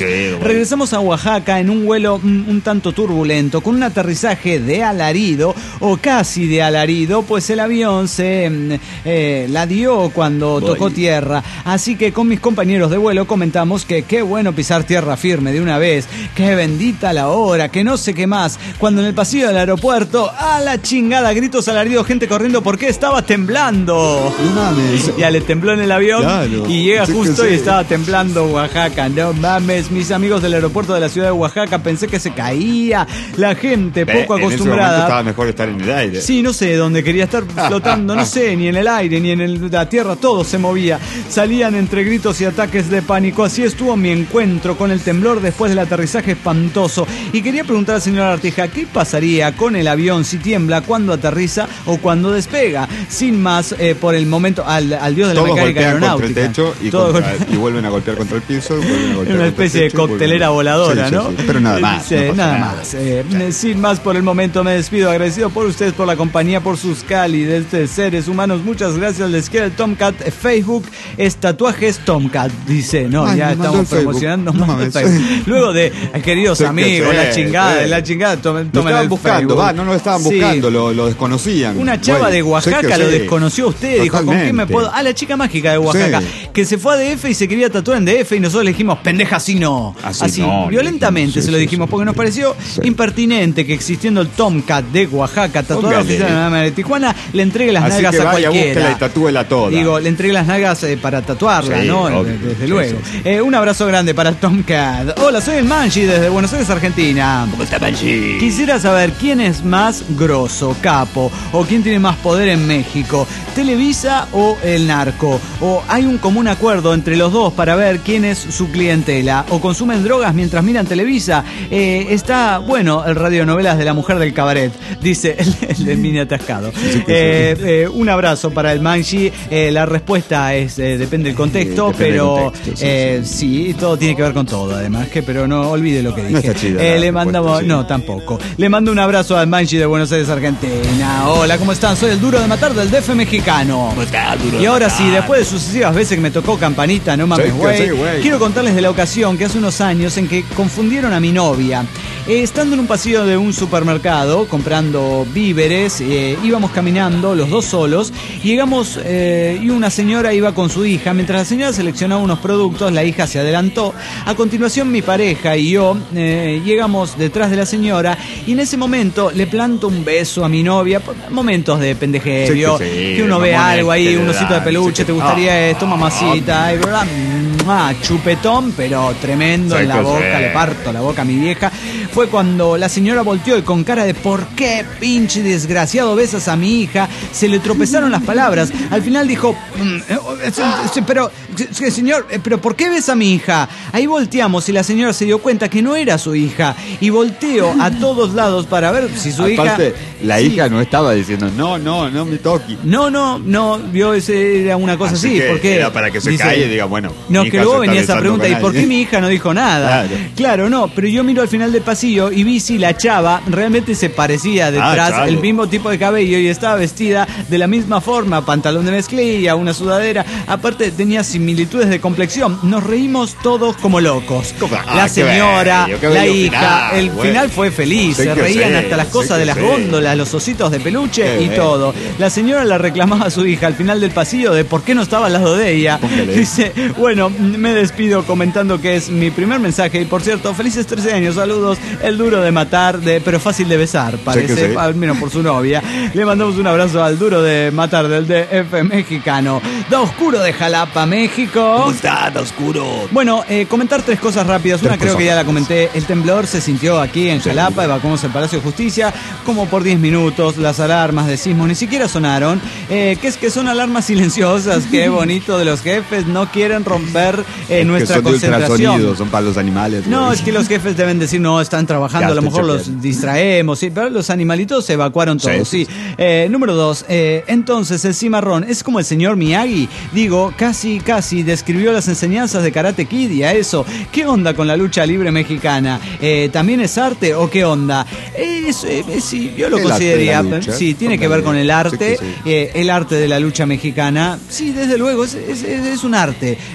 Regresamos a Oaxaca en un vuelo un, un tanto turbulento, con un aterrizaje de alarido, o casi de alarido, pues el avión se eh, la dio cuando Voy. tocó tierra. Así que con mis compañeros de vuelo comentamos que qué bueno pisar tierra firme de una vez, que bendita la hora, que no sé qué más. Cuando en el pasillo del aeropuerto, a la chingada, gritos alaridos, gente corriendo porque estaba temblando. No mames. Ya le tembló en el avión, Claro. y llega Sí que justo sí. y estaba temblando Oaxaca. No mames, mis amigos del aeropuerto de la ciudad de Oaxaca, pensé que se caía. La gente poco En ese momento acostumbrada. estaba mejor estar en el aire. Sí, no sé dónde quería estar flotando, no sé, ni en el aire, ni en el- la tierra, todo se movía. Salían entre gritos y ataques de pánico. Así estuvo mi encuentro con el temblor después del aterrizaje espantoso. Y quería preguntar al señor Artija, ¿qué pasaría con el avión si tiembla cuando aterriza o cuando despega? Sin más, eh, por el momento, al, al dios de la Todos mecánica golpean contra el aeronáutica. techo y, Todo contra- golpe- y vuelven a golpear contra el piso. vuelven a golpear Una contra el especie de techo y vuelven a- coctelera voladora, Sí, sí, ¿no? sí. Pero nada más. Sí, no pasa nada nada. más. Eh, sin más por el momento me despido, agradecido por ustedes, por la compañía, por sus cálidos de seres humanos. Muchas gracias. Les queda el Tomcat eh, Facebook, es tatuajes Tomcat, dice. No, Ay, ya me mandó estamos el Facebook. promocionando No más mames. el Facebook. Luego de eh, queridos Sí que amigos, sí, la chingada, sí. la chingada, tomen, Lo tomen estaban el buscando, Facebook. va, no lo estaban Sí. buscando, lo, lo desconocían. Una chava Güey, de Oaxaca sé que lo sí. desconoció a usted, dijo, ¿con quién me Totalmente. puedo...? Ah, la chica mágica de Oaxaca, Sí. que se fue a D F y se quería tatuar en D F y nosotros le dijimos, pendeja, así no. Así no, le violentamente dijimos, se sí, lo sí, dijimos, sí. porque nos pareció Sí. impertinente que existiendo el Tomcat de Oaxaca, tatuador Póngale. oficial de la Dama de Tijuana, le entregue las Así nalgas que a vaya, cualquiera. búsquela y tatúela toda. Digo, le entregué las nalgas eh, para tatuarla, Sí, ¿no? obvio. Desde Sí, luego. sí, Eh, un abrazo grande para Tomcat. Hola, soy el Manji desde Buenos Aires, Argentina. ¿Cómo está, Banshee? Quisiera saber quién es más grosso, capo, o quién tiene más poder en México, Televisa o el narco, o hay un común acuerdo entre los dos para ver quién es su clientela, o consumen drogas mientras miran Televisa. Eh, está, bueno, el radionovelas de la mujer del cabaret, dice el, el del mini atascado. Eh, eh, un abrazo para el Manji. Eh, la respuesta es, eh, depende del contexto, Sí, depende del pero contexto, sí, eh, sí, todo tiene que ver con todo, además, que pero no olvide lo que dije. No está chida Eh, la le respuesta, mandamos, sí. no, tampoco. Le mando un abrazo al Manji de Buenos Aires, Argentina. Hola, ¿cómo están? Soy el duro de matar del D F mexicano. ¿Cómo está, duro Y de ahora matar? sí, después de sucesivas veces que me tocó campanita, no mames, Sí, que güey, sí, güey. quiero contarles de la ocasión que hace unos años en que confundieron a mi novia. Eh, estando en un pasillo de un supermercado comprando víveres, eh, íbamos caminando los dos solos, y llegamos eh, y una señora iba con su hija. Mientras la señora seleccionaba unos productos, la hija se adelantó. A continuación mi pareja y yo eh, llegamos detrás de la señora, y en ese momento le planto un beso a mi novia. Momentos de pendejerio, Sí, que sí, que uno ve mamones algo ahí, que un le osito de dan, peluche, sí que- te gustaría Ah, esto, mamacita, y verdad, ah, chupetón, pero tremendo Sí en la que boca, sí. le parto la boca a mi vieja. Fue cuando la señora volteó y con cara de ¿por qué pinche desgraciado besas a mi hija? Se le tropezaron las palabras. Al final dijo, "Mm, eh, eh, eh, pero, eh, señor, eh, pero ¿por qué besa a mi hija? Ahí volteamos y la señora se dio cuenta que no era su hija, y volteó a todos lados para ver si su Aparte, hija... la Sí. hija no estaba diciendo, no, no, no me toque. No, no, no, vio, ese era una cosa así, que porque... era para que se dice- calle y diga, bueno. No, mi que hija luego se está venía esa besando pregunta, con ¿y por qué alguien? mi hija no dijo nada? Claro. Claro, no, pero yo miro al final del pasillo y vi si la chava realmente se parecía detrás, chale. el mismo tipo de cabello, y estaba vestida de la misma forma, pantalón de mezclilla, una sudadera, aparte tenía similitudes de complexión. Nos reímos todos como locos. Como- ah, La qué señora, bello, qué la bello hija, final, el güey. final fue feliz, Sí se que reían sí, hasta las sí cosas que de las sí. góndolas, los ositos de peluche Qué y bello. todo. La señora la reclamaba a su hija al final del pasillo de por qué no estaba al lado de ella. Póngale. Dice, bueno, me despido comentando que es mi primer mensaje, y por cierto, felices trece años, saludos, el duro de matar, de, pero fácil de besar, parece, que sí. al menos por su novia. Le mandamos un abrazo al duro de matar del D F mexicano. Da Oscuro de Jalapa, México. ¿Cómo está, da oscuro? Bueno, eh, comentar tres cosas rápidas. Una Tres creo cosas que ya la rápidas. comenté. El temblor se sintió aquí en Jalapa, evacuamos el Palacio de Justicia como por diez minutos. Las alarmas de sismo ni siquiera sonaron. Eh, que es que son alarmas silenciosas. Qué bonito de los jefes. No quieren romper eh, Es nuestra que son de concentración. ultrasonido, son para los animales. No, güey. es que los jefes deben decir, no, están trabajando, Ya, a lo estoy mejor los choqueando. distraemos, sí, pero los animalitos se evacuaron Sí, todos, sí. sí, Eh, número dos, eh, entonces el cimarrón es como el señor Miyagi, digo, casi, casi describió las enseñanzas de Karate Kid y a eso. ¿Qué onda con la lucha libre mexicana? Eh, ¿También es arte o qué onda? Es, eh, sí, yo lo El arte consideraría, de la lucha. sí, tiene que ver con el arte, Sí que sí. eh, el arte de la lucha mexicana, sí, desde luego, es, es- es- es un arte, es un arte.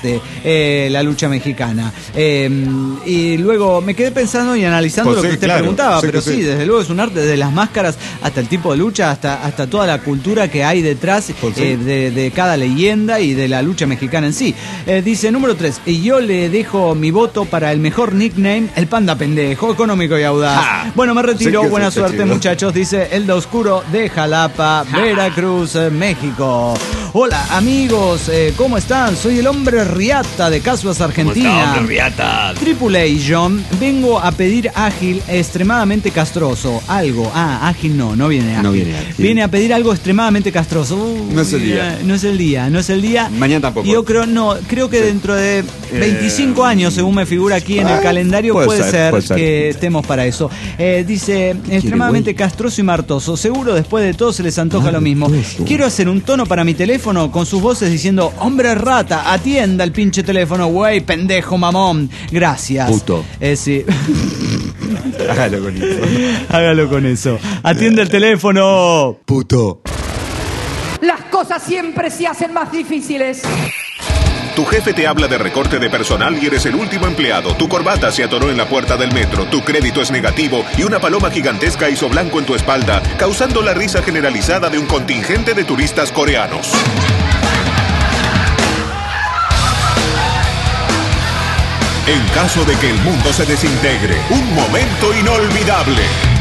arte, eh, la lucha mexicana. Eh, y luego me quedé pensando y analizando Pues lo sí, que usted claro, preguntaba, sí pero que sí, sí. desde luego es un arte, desde las máscaras hasta el tipo de lucha, hasta, hasta toda la cultura que hay detrás Pues sí. eh, de, de cada leyenda y de la lucha mexicana en sí. Eh, dice número tres, y yo le dejo mi voto para el mejor nickname, el Panda Pendejo, económico y audaz. Ja. Bueno, me retiro, Sí que buena está suerte chido. muchachos, dice Elda Oscuro de Jalapa, Veracruz, eh, México. Hola amigos, eh, ¿cómo están? Soy el hombre Riata de Casuas, Argentina. Tripulation, vengo a pedir ágil extremadamente castroso. Algo, ah, ágil no, no viene ágil. No viene ágil. Viene a pedir algo extremadamente castroso. Uh, No es el día. No es el día, no es el día. Mañana tampoco. Y yo creo, no, creo que Sí. dentro de veinticinco Eh, años, según me figura aquí en el ah, calendario, puede puede, ser, ser, puede ser. que estemos para eso. Eh, dice, extremadamente castroso y martoso. Seguro después de todo se les antoja lo mismo. Quiero hacer un tono para mi teléfono con sus voces diciendo, hombre rata, atienda el pinche teléfono, güey, pendejo, mamón. Gracias. Puto. Eh, sí. Hágalo con eso. Hágalo con eso. Atiende el teléfono. Puto. Las cosas siempre se hacen más difíciles. Tu jefe te habla de recorte de personal y eres el último empleado. Tu corbata se atoró en la puerta del metro, tu crédito es negativo y una paloma gigantesca hizo blanco en tu espalda, causando la risa generalizada de un contingente de turistas coreanos. En caso de que el mundo se desintegre, un momento inolvidable.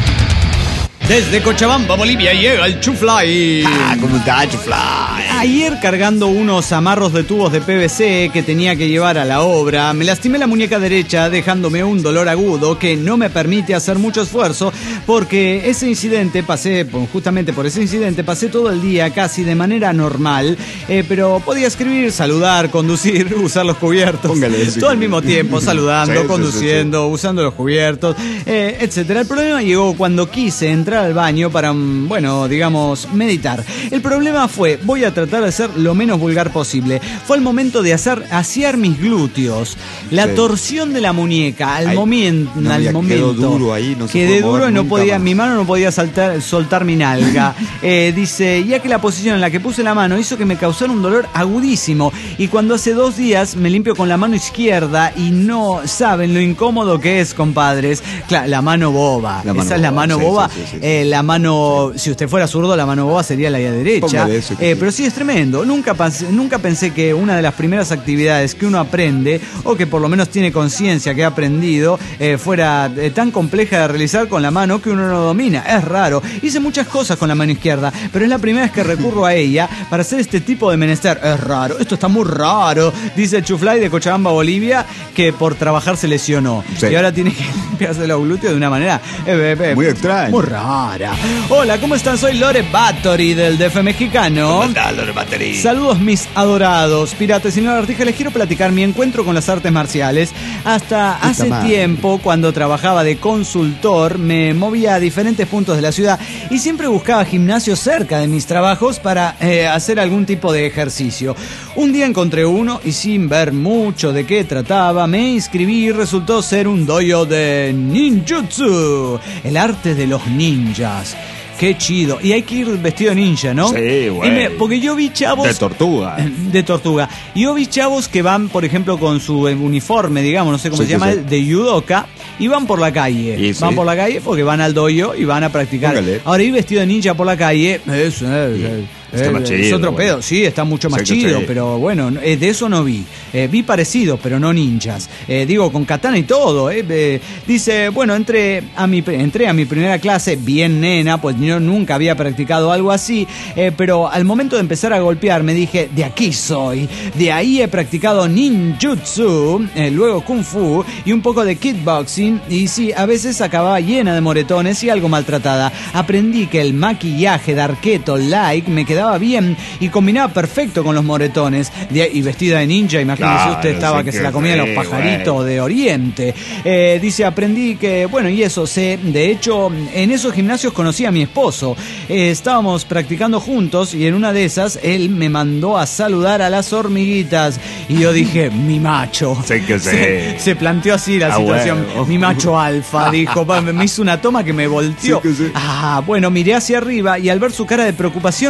Desde Cochabamba, Bolivia, llega el Chufly. Ah, ¿cómo está, Chufly? Ayer, cargando unos amarros de tubos de P V C que tenía que llevar a la obra, me lastimé la muñeca derecha dejándome un dolor agudo que no me permite hacer mucho esfuerzo porque ese incidente, pasé, justamente por ese incidente, pasé todo el día casi de manera normal, eh, pero podía escribir, saludar, conducir, usar los cubiertos. Póngale eso. Todo al mismo tiempo, saludando, Sí, sí, conduciendo, usando los cubiertos, eh, etcétera. El problema llegó cuando quise entrar al baño para, mm, bueno, digamos, meditar. El problema fue, voy a tratar de ser lo menos vulgar posible. Fue el momento de hacer asear mis glúteos. La Sí. torsión de la muñeca al Ay, momento, no, al ya momento. quedó duro ahí, no se Quedé puede duro mover y no nunca podía, más. mi mano no podía saltar, soltar mi nalga. Eh, dice, ya que la posición en la que puse la mano hizo que me causara un dolor agudísimo. Y cuando hace dos días me limpio con la mano izquierda y no saben lo incómodo que es, compadres. Claro, la mano boba. La mano Esa es la boba, mano sí, boba. sí, sí, sí, sí. Eh, la mano, si usted fuera zurdo, la mano boba sería la de derecha. Póngale eso, que Eh, sí. pero sí es tremendo. Nunca, pas- nunca pensé que una de las primeras actividades que uno aprende, o que por lo menos tiene conciencia que ha aprendido, eh, fuera eh, tan compleja de realizar con la mano que uno no domina. Es raro. Hice muchas cosas con la mano izquierda, pero es la primera vez que recurro a ella para hacer este tipo de menester. Es raro. Esto está muy raro. Dice el Chufly de Cochabamba, Bolivia, que por trabajar se lesionó. Sí. Y ahora tiene que limpiarse los glúteos de una manera eh, eh, Muy extraña. Muy rara. Hola, ¿cómo están? Soy Lore Bathory del D F mexicano. Saludos mis adorados piratas y no lagartijas. Les quiero platicar mi encuentro con las artes marciales. Hasta Puta hace madre. tiempo, cuando trabajaba de consultor, me movía a diferentes puntos de la ciudad y siempre buscaba gimnasios cerca de mis trabajos para eh, hacer algún tipo de ejercicio. Un día encontré uno y sin ver mucho de qué trataba, me inscribí y resultó ser un dojo de ninjutsu, el arte de los ninjas. Qué chido. Y hay que ir vestido de ninja, ¿no? Sí, güey. Y me- porque yo vi chavos... De tortuga. De tortuga. Y yo vi chavos que van, por ejemplo, con su eh, uniforme, digamos, no sé cómo Sí, se sí, llama, sí. de judoka, y van por la calle. Y sí. Van por la calle porque van al dojo y van a practicar. Póngale. Ahora ir vestido de ninja por la calle, es, eh, Está eh, más es chido, otro güey. pedo. Sí, está mucho más Sí que chido, sí. pero bueno, eh, de eso no vi. Eh, vi parecidos, pero no ninjas. Eh, digo, con katana y todo. eh. Eh, dice, bueno, entré a, mi, entré a mi primera clase bien nena, pues yo nunca había practicado algo así, eh, pero al momento de empezar a golpear me dije, de aquí soy. De ahí he practicado ninjutsu, eh, luego kung fu y un poco de kickboxing. Y sí, a veces acababa llena de moretones y algo maltratada. Aprendí que el maquillaje de arqueto like me quedaba bien y combinaba perfecto con los moretones. De- y vestida de ninja, imagínese Claro, usted, estaba sí que que se la comían los sí, pajaritos güey. de Oriente. Eh, dice, aprendí que, bueno, y eso sé, de hecho, en esos gimnasios conocí a mi esposo. Eh, estábamos practicando juntos y en una de esas él me mandó a saludar a las hormiguitas y yo dije, mi macho. Sí que sí. Se, se planteó así la Ah, situación. bueno. Mi macho alfa, dijo. Pa, Me hizo una toma que me volteó. Sí que sí. Ah, bueno, miré hacia arriba y al ver su cara de preocupación me encantó.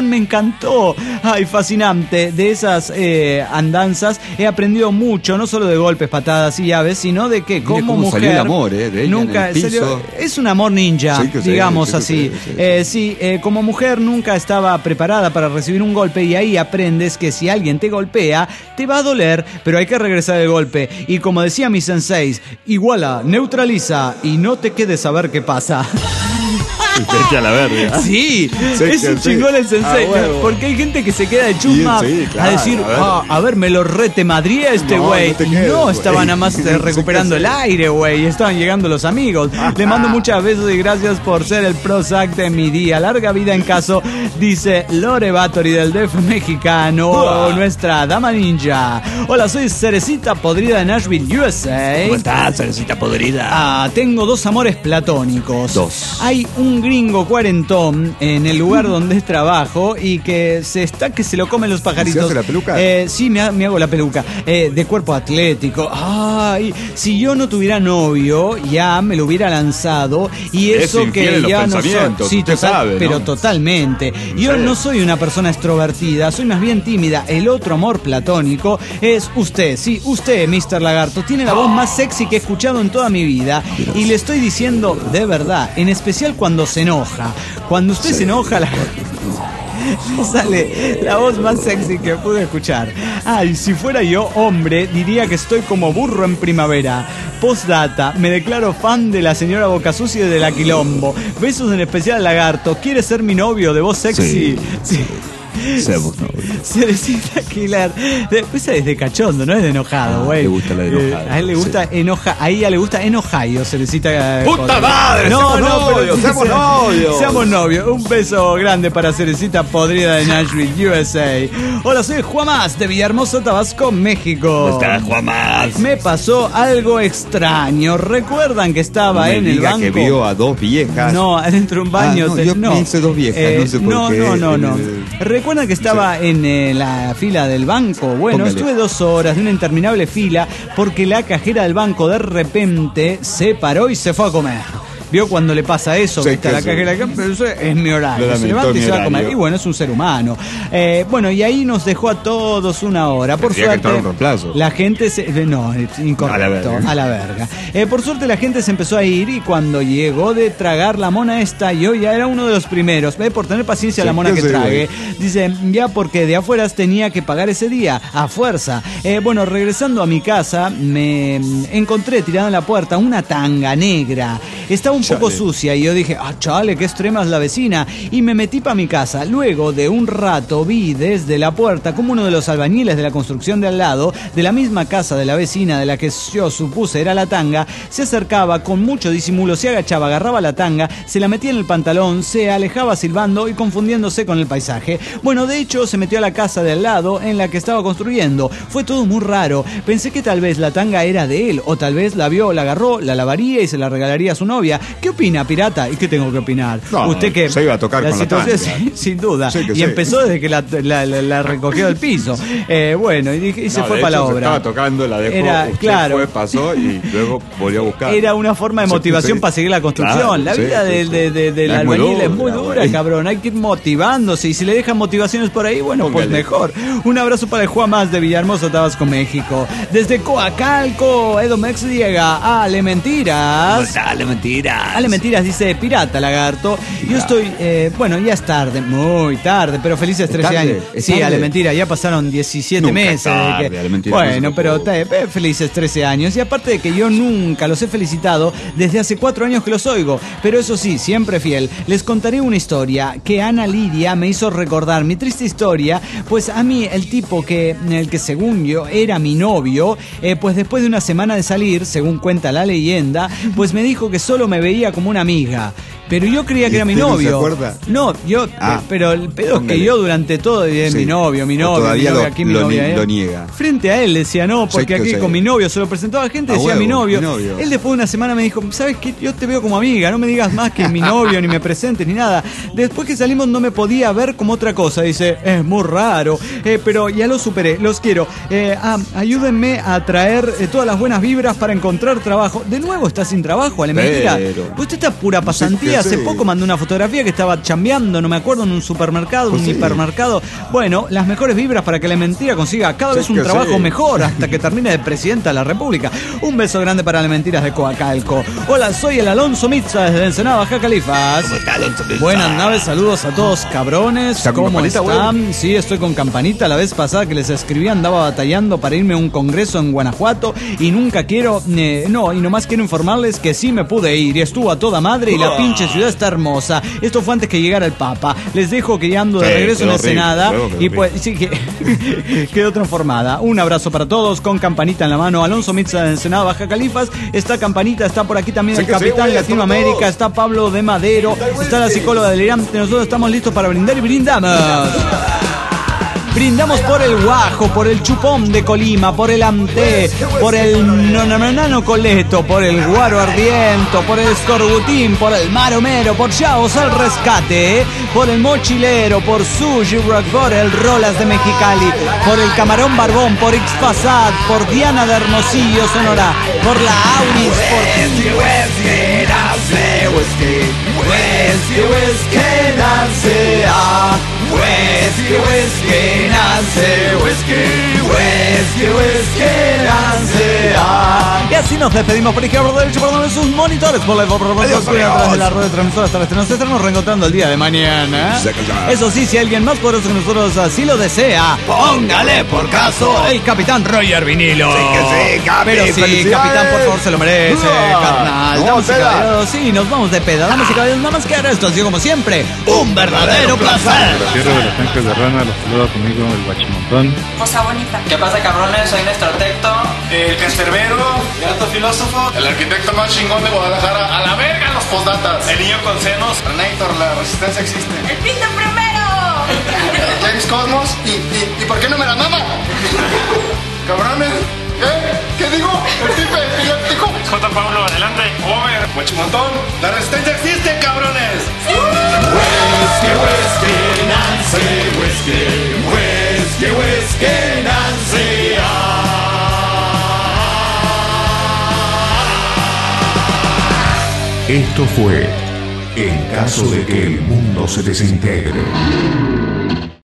encantó. Ay, fascinante. De esas eh, andanzas he aprendido mucho, no solo de golpes, patadas y llaves, sino de que como cómo mujer... salió el amor, ¿eh? De ella nunca, en el piso. salió- es un amor ninja, Sí que sí, digamos sí que así. sí, sí, sí. Eh, sí, eh, como mujer nunca estaba preparada para recibir un golpe y ahí aprendes que si alguien te golpea, te va a doler, pero hay que regresar el golpe. Y como decía mi sensei, iguala, neutraliza y no te quedes a ver qué pasa. Vete a la verga. Sí, Sí, es que un sí. chingón el sensei, Ah, huevo. porque hay gente que se queda de chusma Sí, sí, claro, a decir, a ver. ah, a ver, me lo rete Madrid a este No, güey. no te Y quedes, no, güey. estaban nada más eh, Sí, recuperando que el sí. aire, güey, y estaban llegando los amigos. Le mando muchas besos y gracias por ser el Prozac de mi día. Larga vida en caso, dice Lore Bathory del D F mexicano, o nuestra dama ninja. Hola, soy Cerecita Podrida de Nashville, U S A. ¿Cómo estás, cerecita podrida? Ah, tengo dos amores platónicos. Dos. Hay un gringo cuarentón en el lugar donde trabajo y que se está que se lo comen los pajaritos. ¿Se hace la peluca? Eh, sí, me, ha- me hago la peluca. Eh, de cuerpo atlético. Ay, si yo no tuviera novio, ya me lo hubiera lanzado. Y Es eso infiel que en los ya no soy. pensamientos, Sí, usted total- sabe, ¿no? pero totalmente. Yo Sí. no soy una persona extrovertida, soy más bien tímida. El otro amor platónico es usted. Sí, usted, mister Lagarto, tiene la voz más sexy que he escuchado en toda mi vida. Y le estoy diciendo de verdad, en especial cuando se enoja. Cuando usted se enoja, la... le sale la voz más sexy que pude escuchar. Ay, si fuera yo hombre, diría que estoy como burro en primavera. Postdata, me declaro fan de la señora Boca Sucia y de la Quilombo. Besos en especial al Lagarto. ¿Quiere ser mi novio de voz sexy? Sí. Sí. Seamos novios. Cerecita Killer. Después es de cachondo, no es de enojado, güey. le gusta la de enojado, Eh, a él le gusta enoja, a ella le gusta enojayo, Cerecita. eh, ¡Puta Killer. madre! No, ¡Seamos no, pero novios, sí, seamos se- novios! Seamos novios. Un beso grande para Cerecita Podrida de Nashville, U S A. Hola, soy Juan Más de Villahermosa, Tabasco, México. ¿Cómo estás, Juan Más? Me pasó algo extraño. ¿Recuerdan que estaba No me en el diga banco? que vio a dos viejas. No, adentro de un baño. Ah, no, te- yo pensé dos viejas, no sé por no, qué. No, no, no. Eh, ¿Recuerdan que estaba en eh, la fila del banco? Bueno, Póngale. estuve dos horas de una interminable fila porque la cajera del banco de repente se paró y se fue a comer. ¿Vio cuando le pasa eso? Sí, que está que la sí. cajera acá, pero eso es mi horario. Lo Se lamentó, levanta y mi se va a comer. horario. Y bueno, es un ser humano. Eh, bueno, y ahí nos dejó a todos una hora. Por Tendría que suerte, estar un reemplazo. la gente se... eh, No, es incorrecto. A la verga. A la verga. Eh, por suerte la gente se empezó a ir y cuando llegó de tragar la mona esta, yo ya era uno de los primeros. ¿Ve? Por tener paciencia a la Sí, mona yo que sé, trague. Dice, ya porque de afuera tenía que pagar ese día, a fuerza. Eh, bueno, regresando a mi casa, me mm, encontré tirada en la puerta una tanga negra. Estaba un poco Chale. sucia y yo dije, ah, chale, qué extrema es la vecina. Y me metí para mi casa. Luego de un rato vi desde la puerta como uno de los albañiles de la construcción de al lado, de la misma casa de la vecina de la que yo supuse era la tanga, se acercaba con mucho disimulo, se agachaba, agarraba la tanga, se la metía en el pantalón, se alejaba silbando y confundiéndose con el paisaje. Bueno, de hecho, se metió a la casa de al lado en la que estaba construyendo. Fue todo muy raro. Pensé que tal vez la tanga era de él, o tal vez la vio, la agarró, la lavaría y se la regalaría a su novia. ¿Qué opina, pirata? ¿Y qué tengo que opinar? No, Usted que se iba a tocar con la tanga. sí, sin duda. Sí, que y sí. empezó desde que la, la- la- la recogió del piso. Eh, bueno, y, dije- y se No, fue de para la hecho, se obra. Estaba tocando, la dejó, Era, usted claro. fue, pasó y luego volvió a buscar. Era una forma de Sí, motivación sí. para seguir la construcción. Claro, la sí, vida sí, de- sí. de- de- del Es muy albañil es muy dura, dura, güey. cabrón. Hay que ir motivándose. Y si le dejan motivaciones por ahí, bueno, pues Póngale. mejor. Un abrazo para el Juan Más de Villahermosa, Tabasco, México. Desde Coacalco, Edomex llega Ale Mentiras. Dale, mentira. Ale Mentiras dice Pirata Lagarto. Yo estoy, eh, bueno, ya es tarde, muy tarde, pero felices ¿Es trece tarde? años. ¿Es Sí, tarde? Ale Mentira, ya pasaron diecisiete Nunca meses. es tarde, de que- Ale Mentira, no bueno, se pero preocupe. te- eh, felices trece años. Y aparte de que yo nunca los he felicitado, desde hace cuatro años que los oigo. Pero eso sí, siempre fiel. Les contaré una historia que Ana Lidia me hizo recordar. Mi triste historia, pues a mí el tipo que, el que según yo era mi novio, eh, pues después de una semana de salir, según cuenta la leyenda, pues me dijo que solo me veía como una amiga. Pero yo creía que ¿Y era mi usted no se novio. acuerda? No, yo, Ah, eh, pero el pedo es que póngale. yo durante todo eh, Sí. mi novio, mi O novio, todavía mi novia, lo- aquí mi lo novia, ni- eh. lo niega. Frente a él decía no, porque Sí, que aquí sí. con mi novio se lo presentaba a gente, A decía huevo, mi novio. mi novio. Él después de una semana me dijo, ¿sabes qué? Yo te veo como amiga, no me digas más que mi novio, ni me presentes, ni nada. Después que salimos no me podía ver como otra cosa. Dice, es muy raro, eh, pero ya lo superé, los quiero. Eh, ah, ayúdenme a traer eh, todas las buenas vibras para encontrar trabajo. De nuevo está sin trabajo, Ale Mentira. Pero- Usted está pura pasantía vi hace sí. poco, mandé una fotografía que estaba chambeando, no me acuerdo, en un supermercado, Pues un sí. hipermercado. Bueno, las mejores vibras para que la mentira consiga cada Sí, vez un que trabajo sí. mejor hasta que termine de presidenta de la República. Un beso grande para las mentiras de Coacalco. Hola, soy el Alonso Mitza desde Ensenada, Baja Califas. ¿Cómo está, Alonso Mitza? Buenas noches, saludos a todos, cabrones. ¿Está con ¿Cómo campanita, están? Sí, estoy con campanita. La vez pasada que les escribí andaba batallando para irme a un congreso en Guanajuato y nunca quiero, eh, no, y nomás quiero informarles que sí me pude ir y estuvo a toda madre y la pinche ciudad está hermosa. Esto fue antes que llegara el Papa. Les dejo que ya ando de Sí, regreso en quedó horrible, Ensenada luego quedó y pues sí que quedó transformada. Un abrazo para todos con campanita en la mano. Alonso Mitza de Ensenada, Baja Califas. Esta campanita está por aquí también Sí el que sí, capitán güey, Latinoamérica, todos. está Pablo de Madero, está la psicóloga delirante. Nosotros estamos listos para brindar y brindamos. Brindamos por el Guajo, por el Chupón de Colima, por el Amté, por el Nonanano Coleto, por el Guaro Ardiento, por el Escorbutín, por el Maromero, por Chavos al Rescate, por el Mochilero, por Sushi Rock, por el Rolas de Mexicali, por el Camarón Barbón, por Ixpasad, por Diana de Hermosillo, Sonora, por la Auris, por... Whisky, whisky, Nancy, whisky, whisky, whisky, Nancy. Y así nos despedimos por izquierda, por derecha, por donde sus monitores, por la por por Adiós, por atrás de la amigos. rueda transmisora terrestre. Nos estaremos reencontrando el día de mañana. Sí, que ya. Eso sí, si alguien más poderoso que nosotros así lo desea, póngale por caso el Capitán Roger Vinilo. Sí, que sí, Capi, Pero sí, felicidades. Capitán, por favor, se lo merece, Ah, carnal. no, Damas y peda. caballeros, sí, nos vamos de peda. Damas y caballeros, nada más que esto ha sido como siempre un verdadero placer. La tierra de los tanques de rana, los saluda conmigo el guachimontón. Cosa bonita. ¿Qué pasa, cabrones? Soy Néstor Tecto. El cancerbero, el alto filósofo, El arquitecto más chingón de Guadalajara. A la verga los postdatas. el niño con senos. Terminator, la resistencia existe. ¡El pinto primero! James Cosmos. ¿Y, y, ¿y por qué no me la mama? Cabrones. ¿Qué? ¿Qué digo? El tipo epiléptico. J. Pablo, adelante. Homer. Guachimontón. La resistencia existe, cabrones. Esto fue En caso de que el mundo se desintegre.